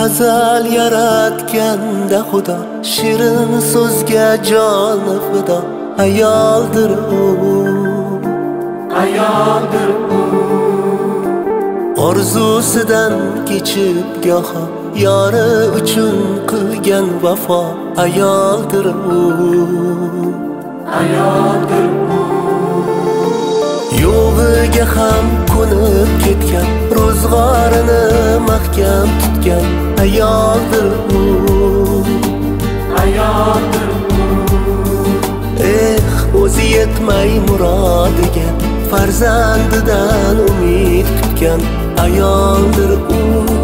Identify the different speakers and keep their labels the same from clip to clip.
Speaker 1: Azal yaratganda Xudo shirin so'zga joni fido. Ayoldir u,
Speaker 2: ayoldir u.
Speaker 1: Orzusidan kechib goho yori uchun qilgan vafo. Ayoldir u,
Speaker 2: ayoldir u.
Speaker 1: Yo'g'iga ham ko'nib ketgan, ro'zg'orini mahkam tutgan. Ayoldir u,
Speaker 2: ayoldir u.
Speaker 1: O'zi yetmay murodiga farzandidan umid kutgan. Ayoldir u,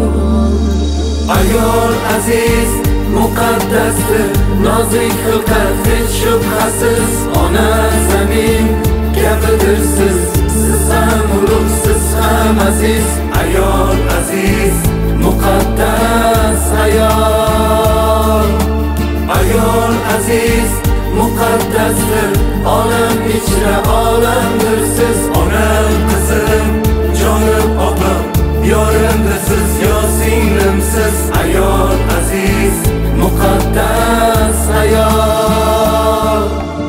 Speaker 2: ayol aziz muqaddasdir, nozik xilqat hech shubhasiz. Ona zamin kabidir siz, siz ham ulug', siz ham aziz. Ayol aziz muqaddas ayol. Ayol aziz muqaddasdir, olam ichra olamdir siz. Onam qizim, jonim opam, yorimdir siz, yo singlimsiz. Ayol aziz muqaddas ayol.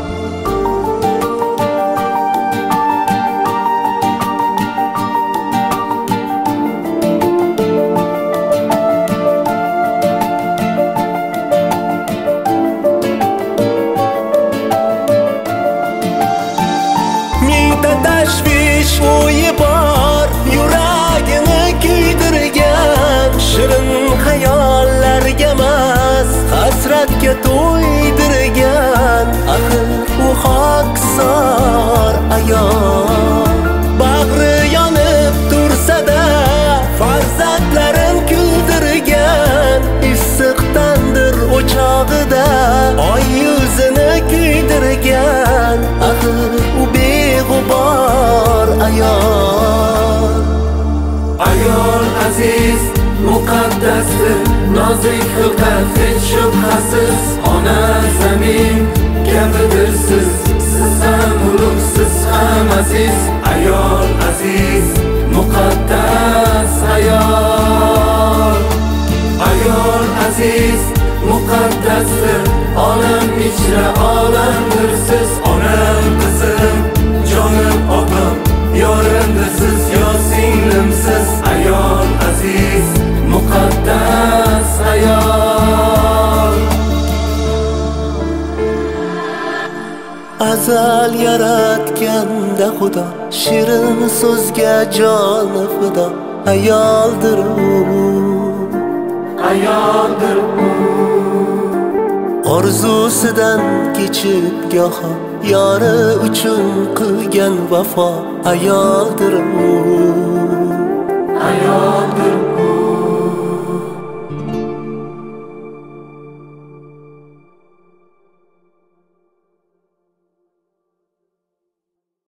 Speaker 1: Tashvish o'yi bor, yuragini kuydirgan. Shirin xayollarga emas, hasratga to'ydirgan. Axir u xokisor ayol. Bag'ri yonib tursa-da, farzandlarin kuldirgan. Issiqdandir o'chog'ida oy yuzini kuydirgan. Axir u beg'ubor ayol.
Speaker 2: Ayol aziz muqaddasdir, nozik xilqat hech shubhasiz. Ona zamin kabidir siz, siz ham ulug', siz ham aziz. Ayol aziz muqaddas ayol. Ayol aziz muqaddasdir, olam ichra olamdir siz. Onam qizim, jonim opam, yorimdir siz, yo singlimsiz. Ayol aziz muqaddas ayol.
Speaker 1: Azal yaratganda Xudo shirin so'zga joni fido. Ayoldir u,
Speaker 2: ayoldir u.
Speaker 1: Orzusidan kechib goho yori uchun qilgan vafo. Ayoldir u,
Speaker 2: ayoldir u.